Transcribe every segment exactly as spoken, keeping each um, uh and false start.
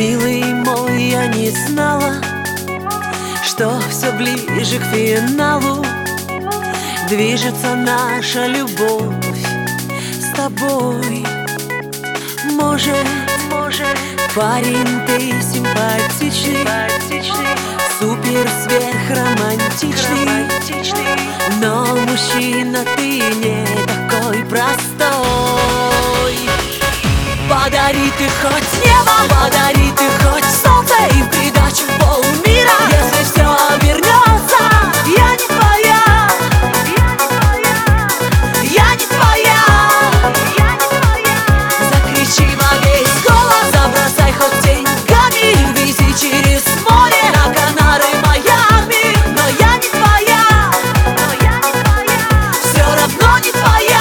Милый мой, я не знала, что все ближе к финалу движется наша любовь с тобой. Может, может, парень, ты симпатичный, симпатичный, супер сверхромантичный, романтичный, но мужчина ты не такой простой. Подари ты хоть небо, подари ты хоть солнце и в придачу полмира. Если все обернется, я не твоя, я не твоя, я не твоя. Закричи во весь голос, забросай хоть деньгами, вези через море на Канары, Майами. Но я не твоя, но я не твоя, все равно не твоя.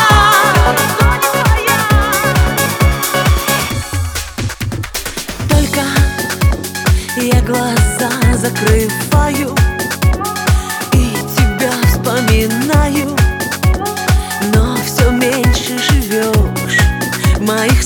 Я глаза закрываю и тебя вспоминаю, но все меньше живешь в моих